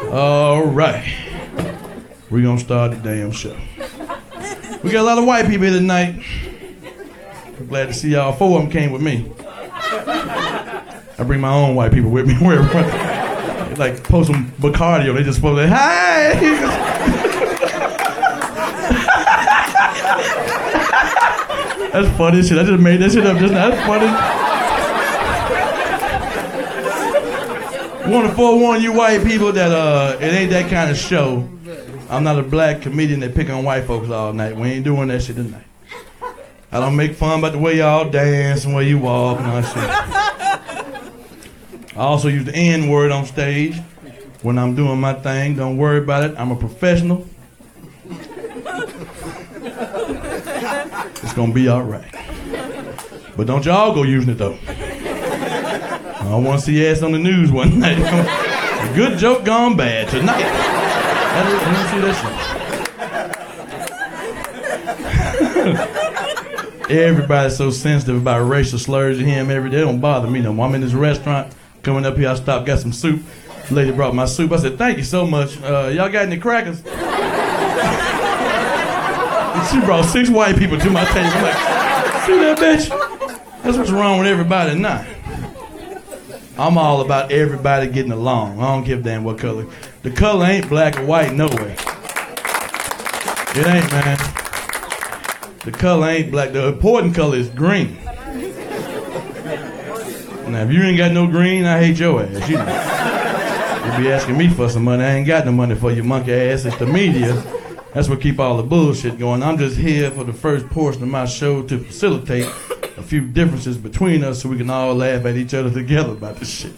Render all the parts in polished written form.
All right. We're going to start the damn show. We got a lot of white people here tonight. I'm glad to see y'all. 4 of them came with me. I bring my own white people with me wherever. They like post some Bacardi, they just post like, hi! That's funny shit. I just made that shit up just now. That's funny. I want to forewarn you white people that it ain't that kind of show. I'm not a black comedian that pick on white folks all night. We ain't doing that shit tonight. I don't make fun about the way y'all dance and the way you walk and all that shit. I also use the N-word on stage when I'm doing my thing. Don't worry about it. I'm a professional. It's gonna be all right. But don't y'all go using it though. I don't want to see your ass on the news one night. A good joke gone bad tonight. Let me see that shit. Everybody's so sensitive about racial slurs to him every day. It don't bother me no more. I'm in this restaurant, coming up here, I stopped, got some soup. The lady brought my soup. I said, thank you so much. Y'all got any crackers? And she brought 6 white people to my table. I'm like, see that bitch? That's what's wrong with everybody now. I'm all about everybody getting along. I don't give a damn what color. The color ain't black or white, no way. It ain't, man. The color ain't black. The important color is green. Now, if you ain't got no green, I hate your ass. You know. You be asking me for some money. I ain't got no money for your monkey ass. It's the media. That's what keep all the bullshit going. I'm just here for the first portion of my show to facilitate a few differences between us so we can all laugh at each other together about this shit.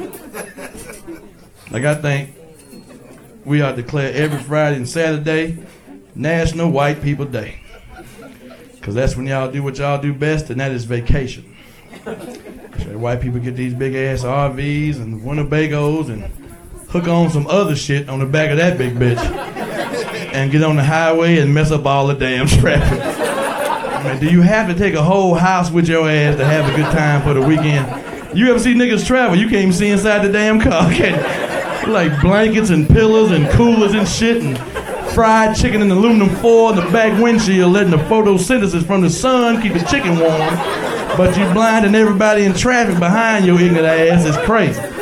Like, I think we ought to declare every Friday and Saturday National White People Day. Because that's when y'all do what y'all do best, and that is vacation. So white people get these big ass RVs and Winnebagos and hook on some other shit on the back of that big bitch and get on the highway and mess up all the damn traffic. I mean, do you have to take a whole house with your ass to have a good time for the weekend? You ever see niggas travel? You can't even see inside the damn car, can you? Like blankets and pillows and coolers and shit and fried chicken in aluminum foil in the back windshield, letting the photosynthesis from the sun keep the chicken warm. But you blinding everybody in traffic behind your ignorant ass. It's crazy.